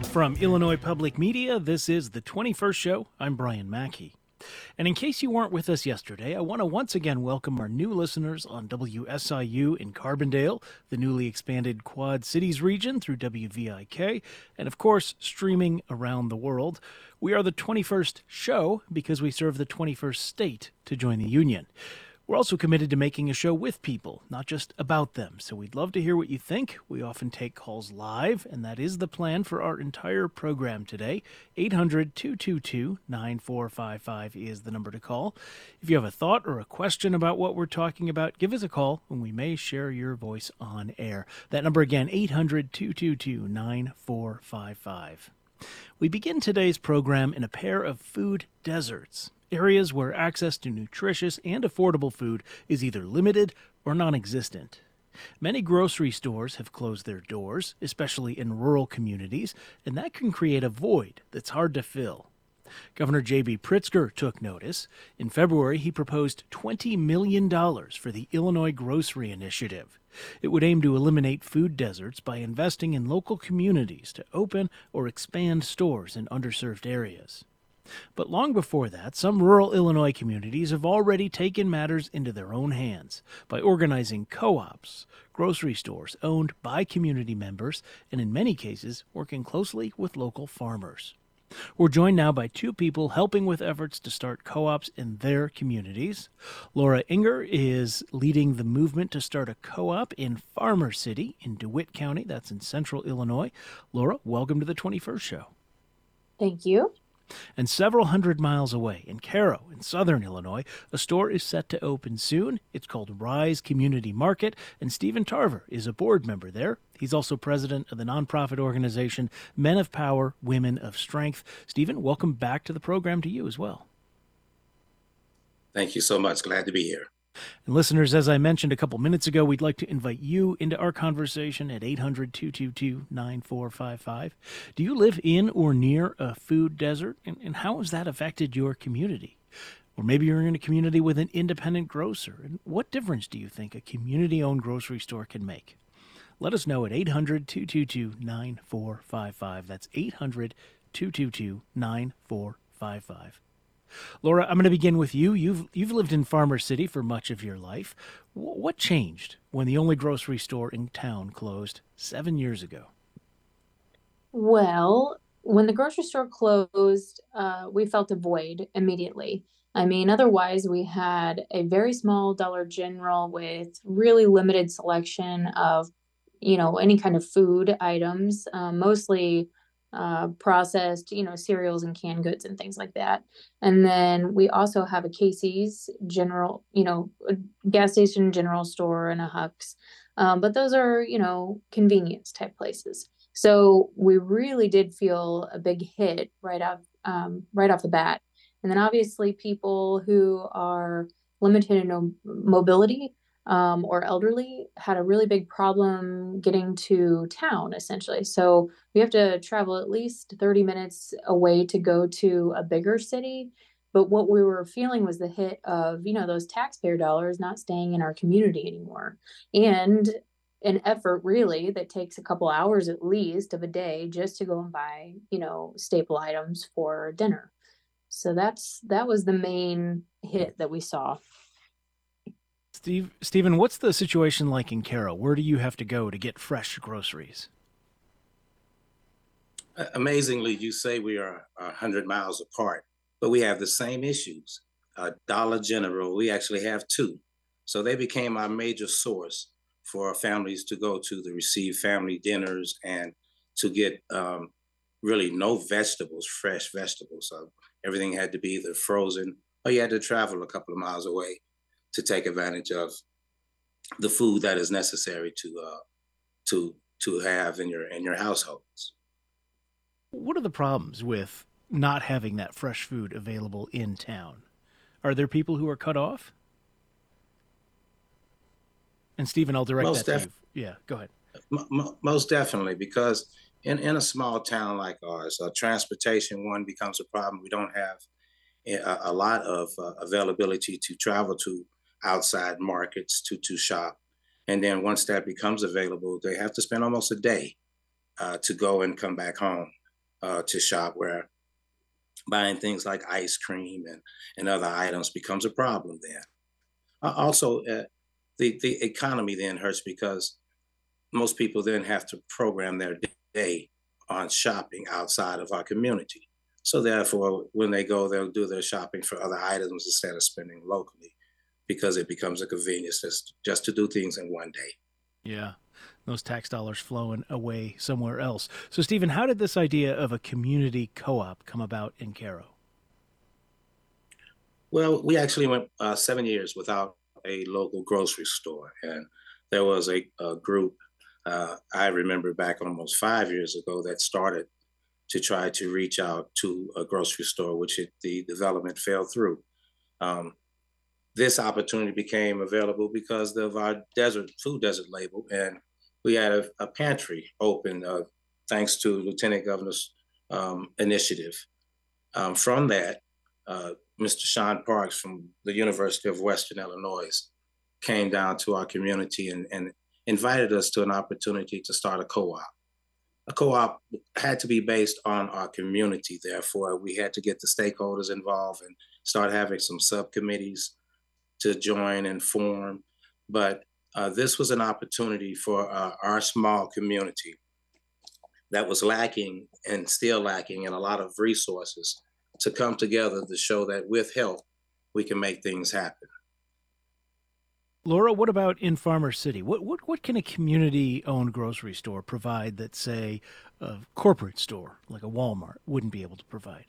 From Illinois Public Media, this is the 21st Show. I'm Brian Mackey. And in case you weren't with us yesterday, I want to once again welcome our new listeners on WSIU in Carbondale, the newly expanded Quad Cities region through WVIK, and of course, streaming around the world. We are the 21st Show because we serve the 21st state to join the union. We're also committed to making a show with people, not just about them. So we'd love to hear what you think. We often take calls live, and that is the plan for our entire program today. 800-222-9455 is the number to call. If you have a thought or a question about what we're talking about, give us a call, and we may share your voice on air. That number again, 800-222-9455. We begin today's program in a pair of food deserts. Areas where access to nutritious and affordable food is either limited or non-existent. Many grocery stores have closed their doors, especially in rural communities, and that can create a void that's hard to fill. Governor J.B. Pritzker took notice. In February, he proposed $20 million for the Illinois Grocery Initiative. It would aim to eliminate food deserts by investing in local communities to open or expand stores in underserved areas. But long before that, some rural Illinois communities have already taken matters into their own hands by organizing co-ops, grocery stores owned by community members, and in many cases, working closely with local farmers. We're joined now by two people helping with efforts to start co-ops in their communities. Laura Inger is leading the movement to start a co-op in Farmer City in DeWitt County. That's in central Illinois. Laura, welcome to the 21st Show. Thank you. And several hundred miles away in Cairo, in southern Illinois, a store is set to open soon. It's called Rise Community Market, and Stephen Tarver is a board member there. He's also president of the nonprofit organization Men of Power, Women of Strength. Stephen, welcome back to the program to you as well. Thank you so much. Glad to be here. And listeners, as I mentioned a couple minutes ago, we'd like to invite you into our conversation at 800-222-9455. Do you live in or near a food desert? And how has that affected your community? Or maybe you're in a community with an independent grocer. And what difference do you think a community-owned grocery store can make? Let us know at 800-222-9455. That's 800-222-9455. Laura, I'm going to begin with you. You've lived in Farmer City for much of your life. What changed when the only grocery store in town closed 7 years ago? Well, when the grocery store closed, we felt a void immediately. I mean, otherwise we had a very small Dollar General with really limited selection of, any kind of food items, mostly processed, cereals and canned goods and things like that. And then we also have a Casey's general, a gas station general store and a Huck's. But those are, convenience type places. So we really did feel a big hit right off the bat. And then obviously people who are limited in mobility or elderly had a really big problem getting to town, essentially. So we have to travel at least 30 minutes away to go to a bigger city. But what we were feeling was the hit of, those taxpayer dollars not staying in our community anymore. And an effort really that takes a couple hours at least of a day just to go and buy, staple items for dinner. So that was the main hit that we saw. Stephen, what's the situation like in Cairo? Where do you have to go to get fresh groceries? Amazingly, you say we are 100 miles apart, but we have the same issues. Dollar General, we actually have two. So they became our major source for our families to go to receive family dinners and to get really no vegetables, fresh vegetables. So everything had to be either frozen or you had to travel a couple of miles away to take advantage of the food that is necessary to have in your households. What are the problems with not having that fresh food available in town? Are there people who are cut off? And Stephen, I'll direct that to you. Yeah, go ahead. Most definitely, because in a small town like ours, transportation, one, becomes a problem. We don't have a lot of availability to travel to outside markets to shop. And then once that becomes available, they have to spend almost a day to go and come back home. to shop, where buying things like ice cream and other items becomes a problem then. Also, the economy then hurts because most people then have to program their day on shopping outside of our community. So therefore, when they go, they'll do their shopping for other items instead of spending locally because it becomes a convenience just to do things in one day. Yeah, those tax dollars flowing away somewhere else. So, Stephen, how did this idea of a community co-op come about in Cairo? Well, we actually went 7 years without a local grocery store. And there was a group, I remember back almost 5 years ago, that started to try to reach out to a grocery store, the development fell through. Um, this opportunity became available because of our food desert label. And we had a pantry open thanks to Lieutenant Governor's initiative. From that, Mr. Sean Parks from the University of Western Illinois came down to our community and invited us to an opportunity to start a co-op. A co-op had to be based on our community. Therefore, we had to get the stakeholders involved and start having some subcommittees to join and form. But this was an opportunity for our small community that was lacking and still lacking in a lot of resources to come together to show that with help, we can make things happen. Laura, what about in Farmer City? What can a community-owned grocery store provide that, say, a corporate store like a Walmart wouldn't be able to provide?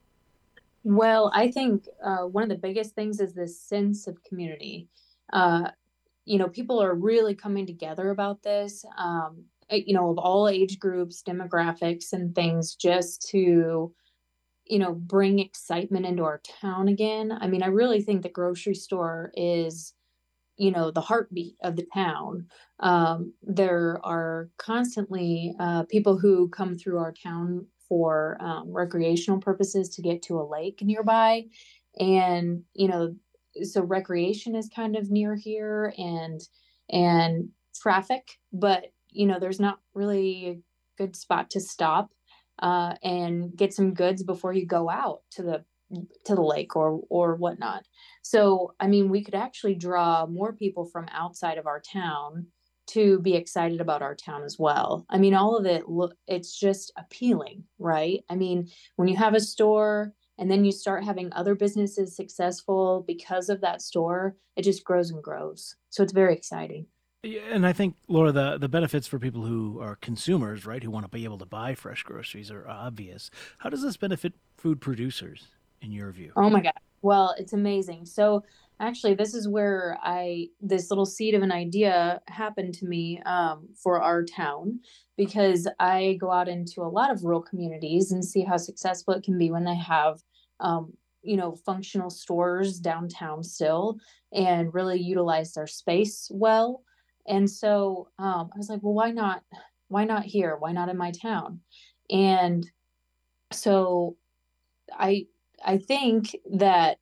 Well, I think one of the biggest things is this sense of community. Uh, People are really coming together about this, of all age groups, demographics, and things just to, bring excitement into our town again. I mean, I really think the grocery store is the heartbeat of the town. There are constantly people who come through our town for recreational purposes to get to a lake nearby. And, so recreation is kind of near here and traffic, but, there's not really a good spot to stop and get some goods before you go out to the lake or whatnot. So, I mean, we could actually draw more people from outside of our town to be excited about our town as well. I mean, all of it's just appealing, right? I mean, when you have a store and then you start having other businesses successful because of that store, it just grows and grows. So it's very exciting. Yeah, and I think, Laura, the benefits for people who are consumers, right, who want to be able to buy fresh groceries are obvious. How does this benefit food producers, in your view? Oh my God. Well, it's amazing. So actually, this is where this little seed of an idea happened to me for our town, because I go out into a lot of rural communities and see how successful it can be when they have, functional stores downtown still and really utilize their space well. And so I was like, well, why not? Why not here? Why not in my town? And so I I think that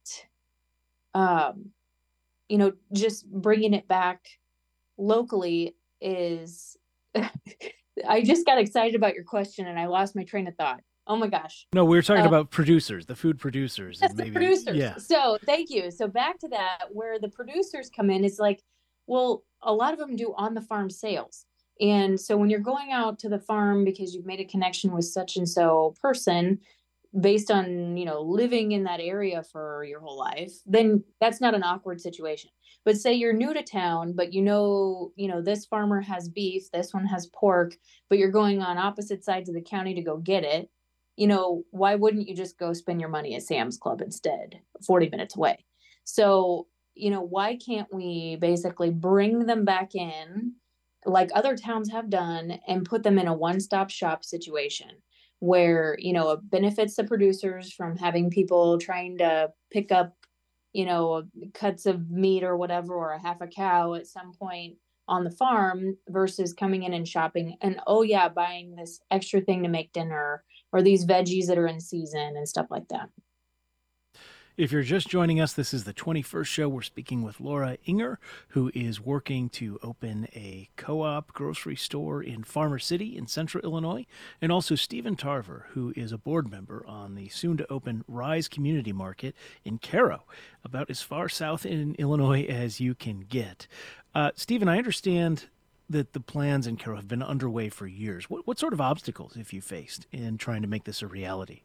just bringing it back locally is. I just got excited about your question and I lost my train of thought. Oh my gosh. No, we were talking about producers, the food producers. That's And the maybe, producers. yeah. So thank you. So back to that, where the producers come in, it's like, well, a lot of them do on the farm sales. And so when you're going out to the farm because you've made a connection with such and so person based on, living in that area for your whole life, then that's not an awkward situation. But say you're new to town, but this farmer has beef, this one has pork, but you're going on opposite sides of the county to go get it. Why wouldn't you just go spend your money at Sam's Club instead, 40 minutes away? So, why can't we basically bring them back in like other towns have done and put them in a one-stop shop situation where, it benefits the producers from having people trying to pick up, cuts of meat or whatever, or a half a cow at some point on the farm versus coming in and shopping and, oh yeah, buying this extra thing to make dinner or these veggies that are in season and stuff like that. If you're just joining us, this is the 21st show. We're speaking with Laura Inger, who is working to open a co-op grocery store in Farmer City in central Illinois, and also Stephen Tarver, who is a board member on the soon-to-open Rise Community Market in Cairo, about as far south in Illinois as you can get. Stephen, I understand that the plans in Cairo have been underway for years. What sort of obstacles have you faced in trying to make this a reality?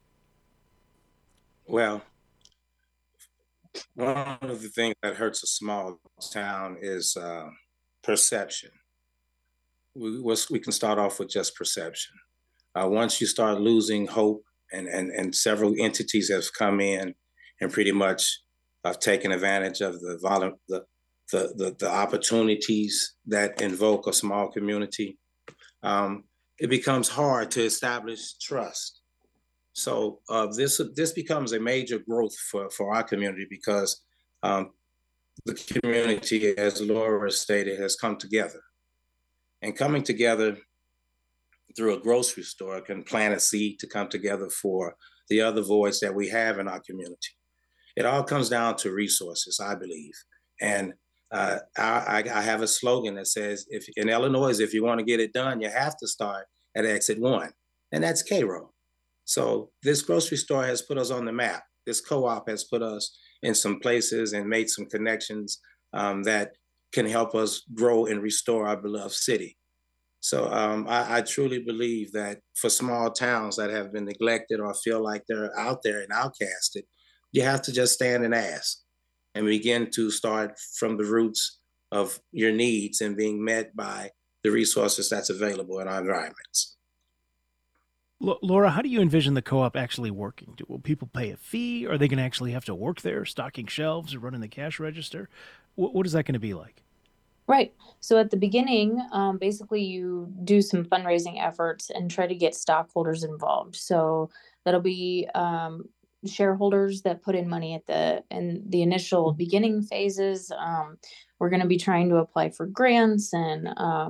Well, one of the things that hurts a small town is perception. We can start off with just perception. Once you start losing hope, and several entities have come in and pretty much have taken advantage of the opportunities that invoke a small community, it becomes hard to establish trust. So this becomes a major growth for our community because the community, as Laura stated, has come together. And coming together through a grocery store can plant a seed to come together for the other voice that we have in our community. It all comes down to resources, I believe. And I have a slogan that says, if in Illinois, if you want to get it done, you have to start at exit 1, and that's Cairo. So this grocery store has put us on the map. This co-op has put us in some places and made some connections that can help us grow and restore our beloved city. So I truly believe that for small towns that have been neglected or feel like they're out there and outcasted, you have to just stand and ask and begin to start from the roots of your needs and being met by the resources that's available in our environments. Laura, how do you envision the co-op actually working? Will people pay a fee? Are they going to actually have to work there, stocking shelves or running the cash register? What is that going to be like? Right. So at the beginning, basically you do some fundraising efforts and try to get stockholders involved. So that'll be shareholders that put in money at the initial beginning phases. We're going to be trying to apply for grants and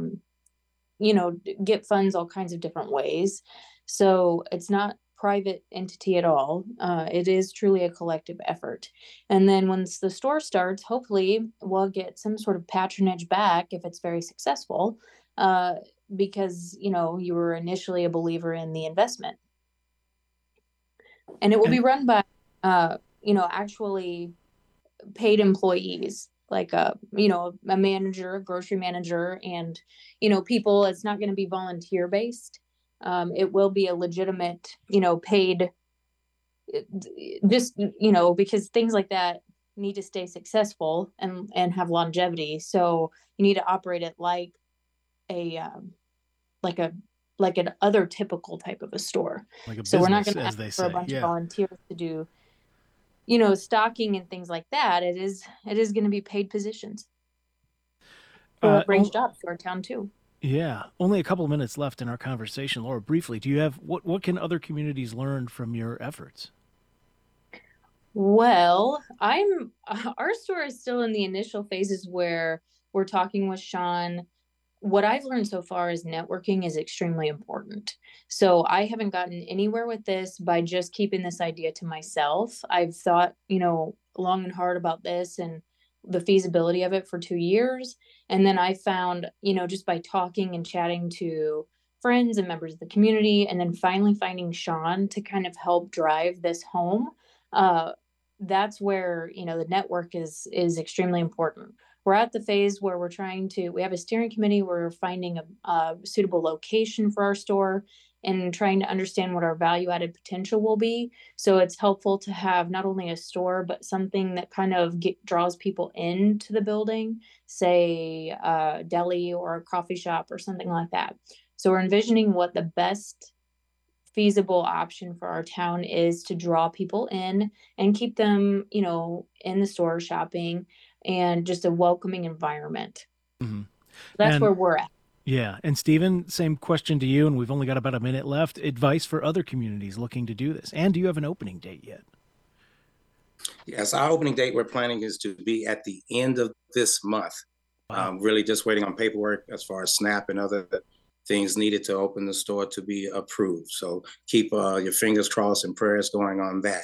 get funds all kinds of different ways. So it's not private entity at all. It is truly a collective effort. And then once the store starts, hopefully we'll get some sort of patronage back if it's very successful, because, you were initially a believer in the investment. And it will be run by, actually paid employees, like a manager, a grocery manager, and, people. It's not going to be volunteer based. It will be a legitimate, paid, just, because things like that need to stay successful and have longevity. So you need to operate it like an other typical type of a store. Like a business, so we're not going to ask for a bunch of volunteers to do, stocking and things like that. It is going to be paid positions. It brings jobs to our town too. Yeah. Only a couple of minutes left in our conversation. Laura, briefly, do you have, what can other communities learn from your efforts? Well, our store is still in the initial phases where we're talking with Sean. What I've learned so far is networking is extremely important. So I haven't gotten anywhere with this by just keeping this idea to myself. I've thought, long and hard about this and the feasibility of it for 2 years. And then I found, just by talking and chatting to friends and members of the community, and then finally finding Sean to kind of help drive this home. That's where, the network is extremely important. We're at the phase where we have a steering committee. We're finding a suitable location for our store and trying to understand what our value added potential will be. So it's helpful to have not only a store, but something that kind of draws people into the building, say a deli or a coffee shop or something like that. So we're envisioning what the best feasible option for our town is to draw people in and keep them, in the store shopping and just a welcoming environment. Mm-hmm. That's where we're at. Yeah. And Stephen, same question to you, and we've only got about a minute left. Advice for other communities looking to do this. And do you have an opening date yet? Yes, our opening date we're planning is to be at the end of this month. Wow. Really just waiting on paperwork as far as SNAP and other things needed to open the store to be approved. So keep your fingers crossed and prayers going on that.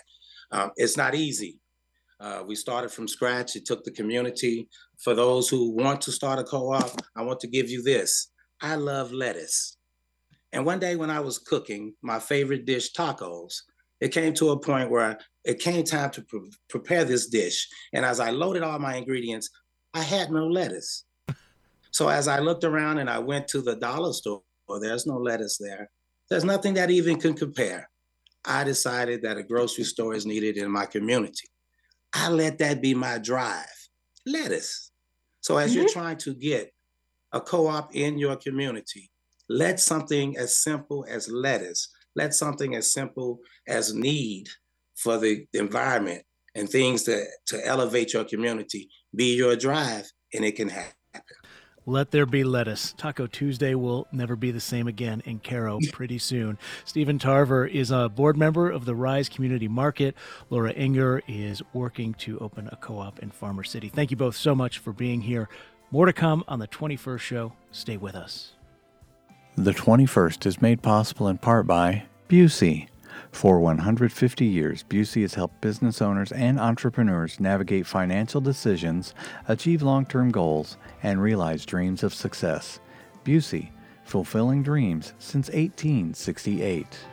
It's not easy. We started from scratch. It took the community. For those who want to start a co-op, I want to give you this. I love lettuce. And one day when I was cooking my favorite dish, tacos, it came to a point where it came time to prepare this dish. And as I loaded all my ingredients, I had no lettuce. So as I looked around and I went to the dollar store, there's no lettuce there. There's nothing that even can compare. I decided that a grocery store is needed in my community. I let that be my drive, lettuce. So as you're trying to get a co-op in your community, let something as simple as lettuce, let something as simple as need for the environment and things to elevate your community be your drive, and it can happen. Let there be lettuce. Taco Tuesday will never be the same again in Cairo pretty soon. Stephen Tarver is a board member of the Rise Community Market. Laura Enger is working to open a co-op in Farmer City. Thank you both so much for being here. More to come on the 21st show. Stay with us. The 21st is made possible in part by Busey. For 150 years, Busey has helped business owners and entrepreneurs navigate financial decisions, achieve long-term goals, and realize dreams of success. Busey, fulfilling dreams since 1868.